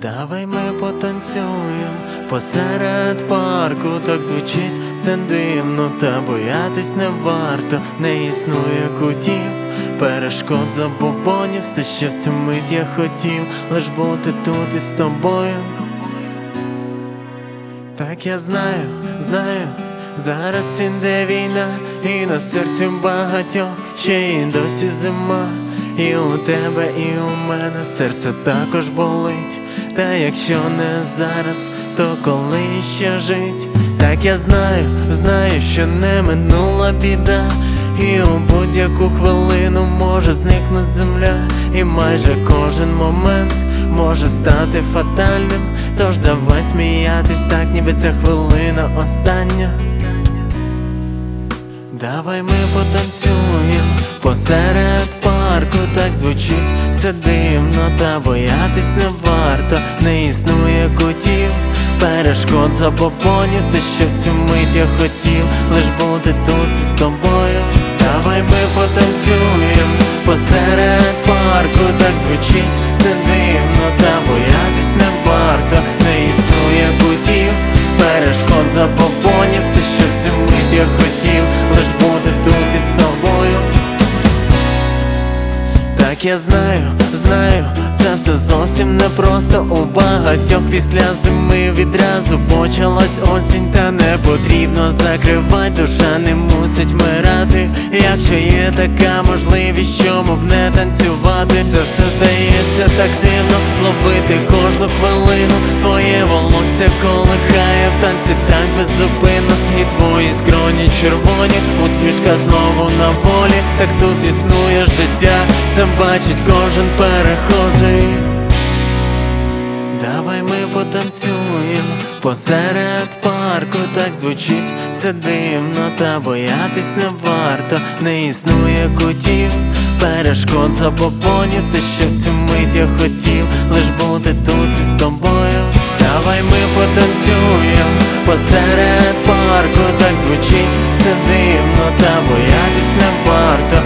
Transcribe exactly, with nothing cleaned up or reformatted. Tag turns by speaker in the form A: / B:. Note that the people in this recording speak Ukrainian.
A: Давай ми потанцюємо посеред парку, так звучить це дивно, та боятись не варто. Не існує кутів, перешкод, забобонів. Все ще в цю мить я хотів лиш бути тут із тобою. Так я знаю, знаю, зараз іде війна, і на серці багатьох ще й досі зима. І у тебе, і у мене серце також болить. Та якщо не зараз, то коли ще жить? Так я знаю, знаю, що не минула біда, і у будь-яку хвилину може зникнути земля. І майже кожен момент може стати фатальним. Тож давай сміятись так, ніби ця хвилина остання. Давай ми потанцюємо посеред парку, так звучить це дивно, та боятись не варто. Не існує кутів, перешкод, забобонів. Все, що в цю мить я хотів лиш бути тут із тобою. Давай ми потанцюємо посеред парку, так звучить це дивно, та боятись не варто. Не існує кутів, перешкод, забобонів. Все, що в цю мить я хотів лиш бути тут із тобою. Так я знаю, знаю, це все зовсім непросто. У багатьох після зими відразу почалась осінь. Та не потрібно закривать, душа не мусить вмирати. Якщо є така можливість, чому б не танцювати? Це все здається так дивно, ловити кожну хвилину. Твоє волосся колихає в танці так беззупинно. І твої скроні червоні, усмішка знову на волі. Так тут існує життя, це бачить кожен перехожий. Давай ми потанцюємо посеред парку, так звучить це дивно, та боятись не варто. Не існує кутів, перешкод, забобонів. Все, що в цю мить я хотів лиш бути тут із тобою. Давай ми потанцюємо посеред парку, так звучить це дивно, та боятись не варто.